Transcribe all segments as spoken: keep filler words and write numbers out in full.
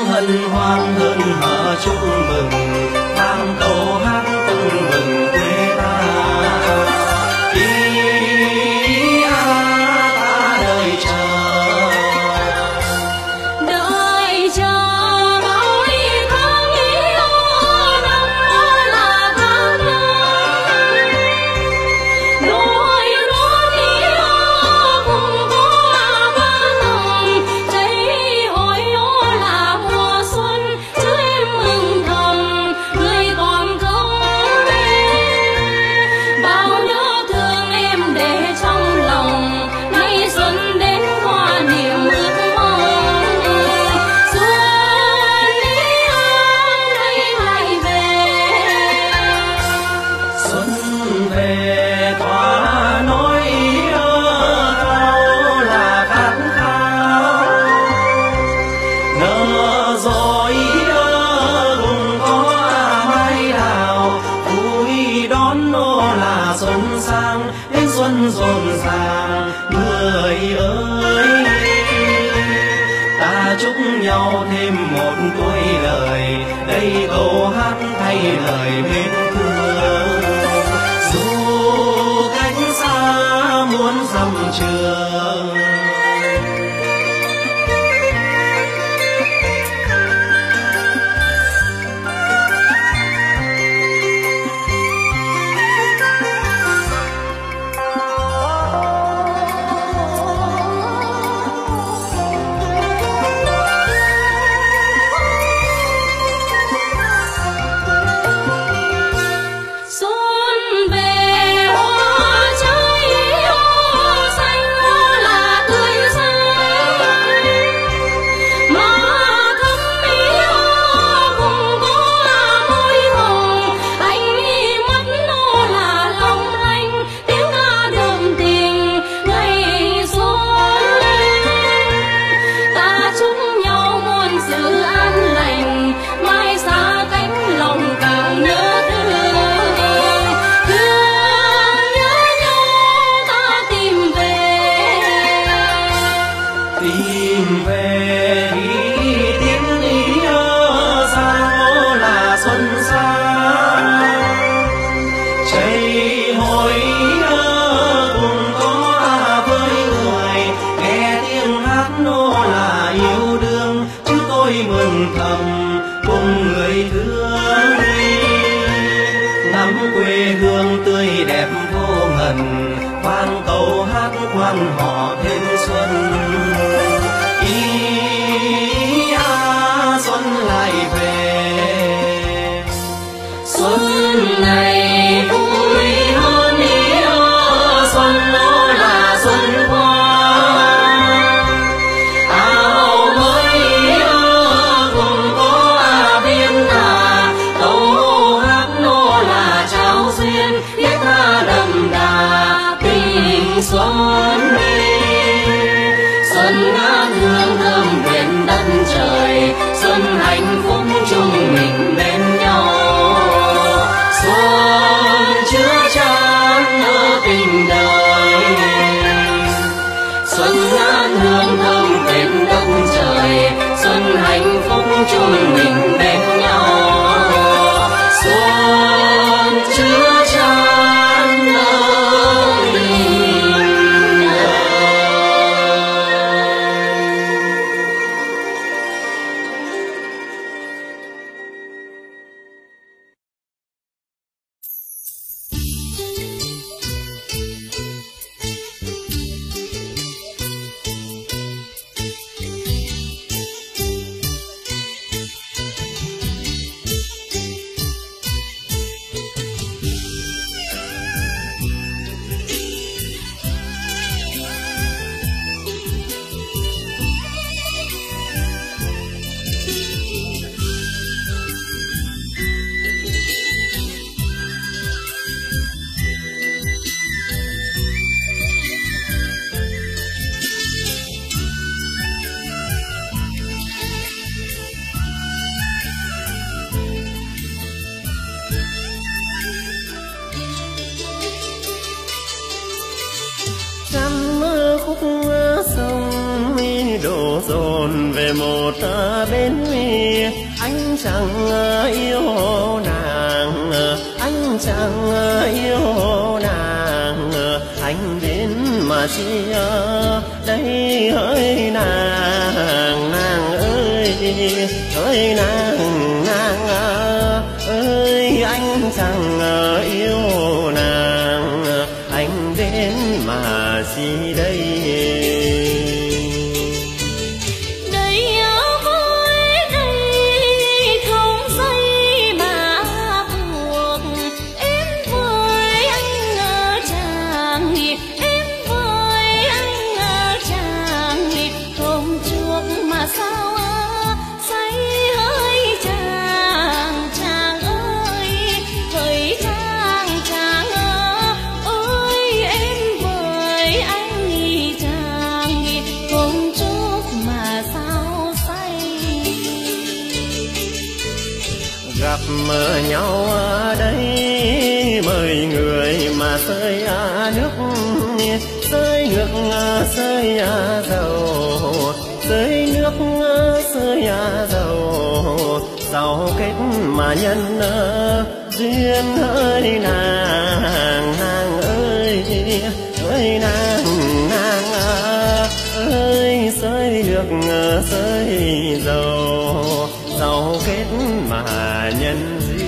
hân hoan hơn hở chúc mừng vang câu hát tưng bừng quê ta. Ý a ta đợi chờ đợi chờ bao ý tháng yêu năm là tháng năm đôi lúa yêu cùng có ba nồng cháy hồi là mùa xuân chứ em mừng thầm người còn không bao nhớ thương em để trong lòng nay xuân đến qua niềm ước mong xuân ý ơi lại về xuân về tỏa nỗi ơ cao là khát khao nở rồi ơ cùng có mai đào vui đón nô là xuân sang đến xuân rộn ràng người ơi. Ta chúc nhau thêm một tuổi đời đây câu hát thay lời bên thương dù cách xa muốn dặm trường. xuân về hoa trái hoa xanh là tươi sáng mà thắm yêu cùng có môi hồng anh mắt nó là long lanh tiếng ca đượm tình ngày xuân. Ta chúc nhau muôn sự an lành mai xa cánh lòng càng nhớ thương thương nhớ nhau ta tìm về Tìm về ý tiếng ý ơ sao là xuân sang chạy hồi ơ cùng có với người nghe tiếng hát nô là yêu đương chứ tôi mừng thầm cùng người thương ngắm quê hương tươi đẹp vô ngần vang câu hát quan họ thêm xuân. Ý a xuân lại về xuân này vui hơn ý ơ xuân nó là xuân hoa áo mới ý ơ cùng có biên hà câu hát nó là trao duyên thiết tha đậm đà tình xuân xuân dồn về một bên mi. Anh chẳng yêu nàng, anh chẳng yêu nàng, anh đến mà chi đây hỡi nàng, nàng ơi, hỡi nàng, nàng ơi, anh chẳng yêu nàng, anh đến mà chi đây. Gặp nhau ở đây mời người mà rơi nước, rơi nước rơi dầu, rơi nước rơi dầu, sau kết mà nhân duyên hỡi nàng, nàng ơi, ơi nàng, nàng ơi, rơi nước rơi dầu, sau kết mà nhân duyên.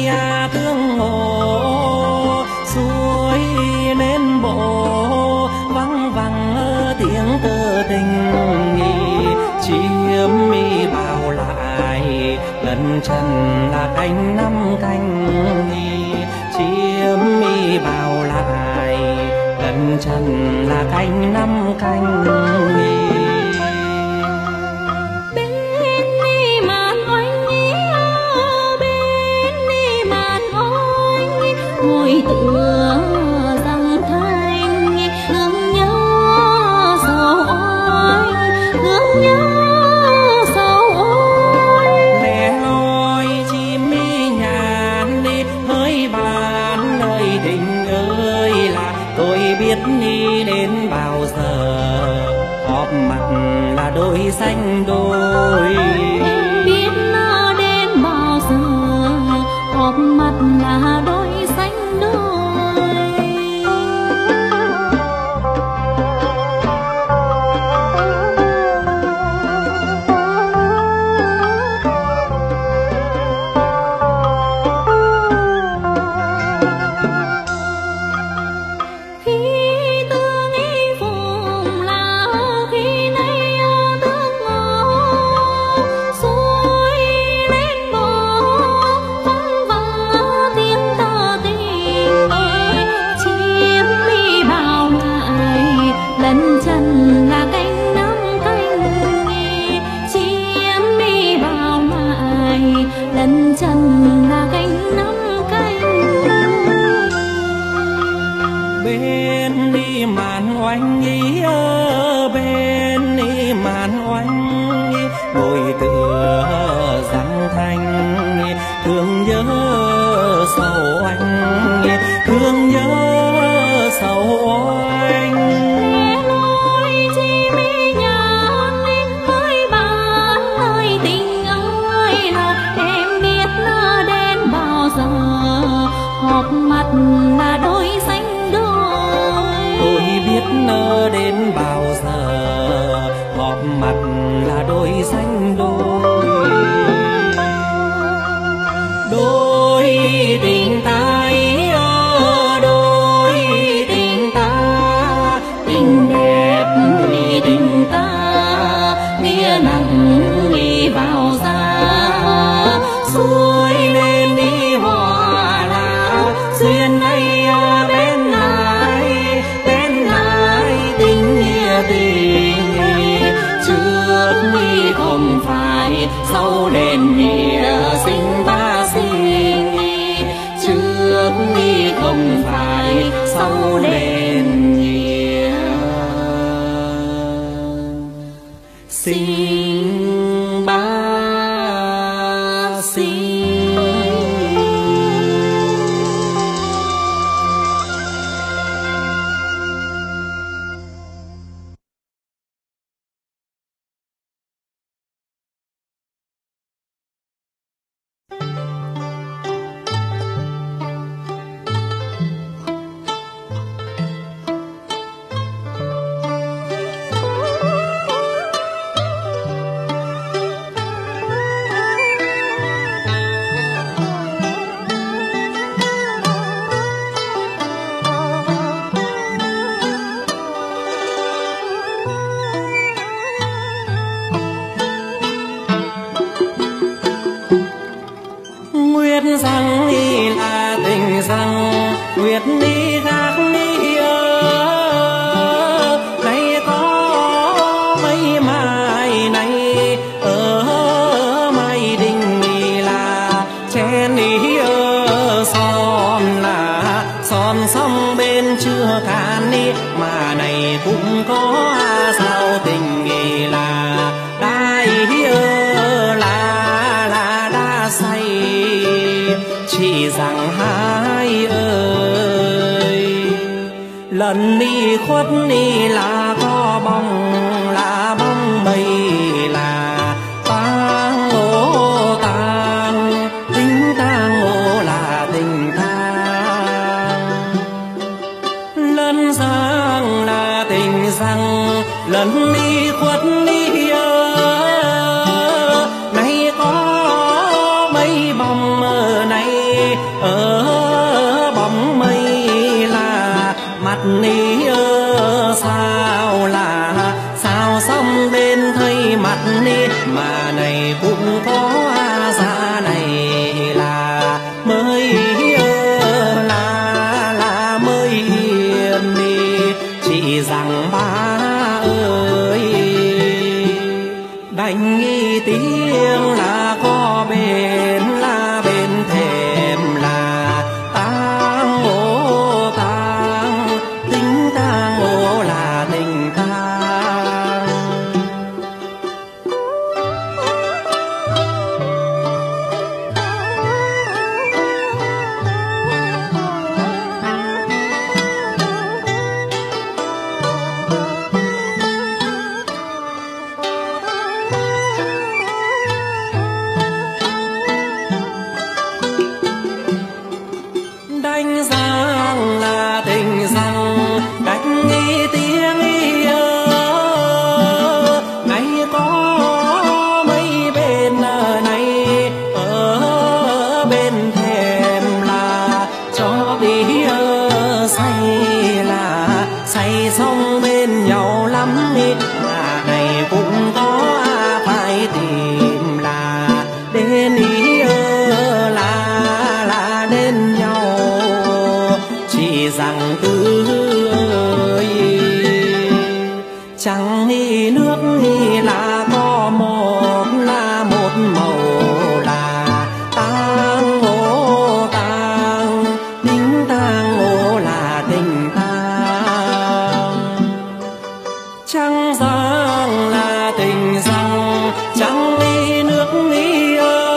nay à tương ngộ suối nên bộ vắng vắng tiếng tơ tình nghi chiếm mi bao lại lần chân là cánh năm cánh nghi chiếm mi bao lại lần chân là cánh năm cánh nghi. Tựa dòng thanh thương nhớ sầu ôi thương nhớ sầu ôi lẻ loi chim mi nhàn đi hơi bàn nơi tình ơi là tôi biết đi đến bao giờ họp mặt là đôi xanh đôi biết nó đến bao giờ họp mặt là đôi xanh chân là cánh năm cánh bên đi màn oanh ý ơ bên đi màn oanh ý ngồi tựa răng thanh thương nhớ sầu anh thương nhớ sầu anh họp mặt là đôi xanh đôi tôi biết nỡ đến bao giờ họp mặt là đôi xanh đôi đôi tình ta đôi tình ta tình đẹp vì tình ta nghĩa nặng đi vào ra xuôi lên đi hòa duyên ấy bên này bên này tình nghĩa tình trước mi không phải sau đền nghĩa sinh ta sinh trước mi không phải sau đền nghĩa sinh ba sinh. Rằng đi là tình rằng nguyệt đi khác đi ơ này có mấy mai này ở mai đình đi là chen đi ơ son là son xong bên chưa cạn đi mà này cũng có sao tình nghề là đai ơ là là đã say chỉ rằng hai ơi lần đi khuất đi là có bóng là bóng mây là tang ô tang tính tang ô là tình tang lần sang là tình rằng lần đi khuất đi ơ này có mấy bóng mơ này ở bóng mây là mặt ní ơ sao là sao xong bên thấy mặt ní mà này cũng có ra này là mới ơ là là mới hiền đi chỉ rằng ba ơi đánh nghi tiếng là có bên là bên thềm là tang ô tang tính tang ô là tình tang đánh giang là tình rằng đánh nghi tiếng ý ơ ngày có mấy bên này ở bên thềm là cho đi ơ say là say xong bên nhau lắm ý mà này cũng có phải tìm là đến ý ơ là là đến nhau chỉ rằng tư ơi chẳng ni nước ni là có một là một màu là tang ô tang tính tang ô là tình tang chẳng rằng là tình rằng chẳng ni nước ni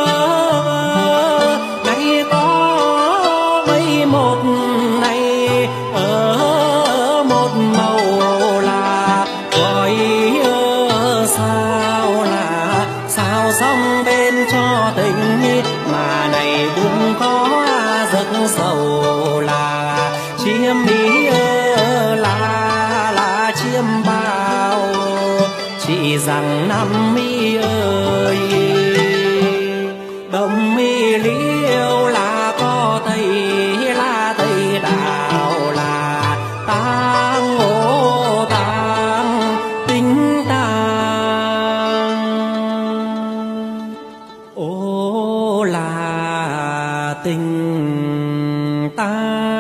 ơ này có mấy một này ở một màu là gọi ơ sao là sao xong bên cho tình mà này cũng có giấc sầu là chiêm ý ơ là là chiêm bao chỉ rằng năm mi ơi đồng mi liêu là có tây là tây đào là tang ô tang tính tang ô là tình tang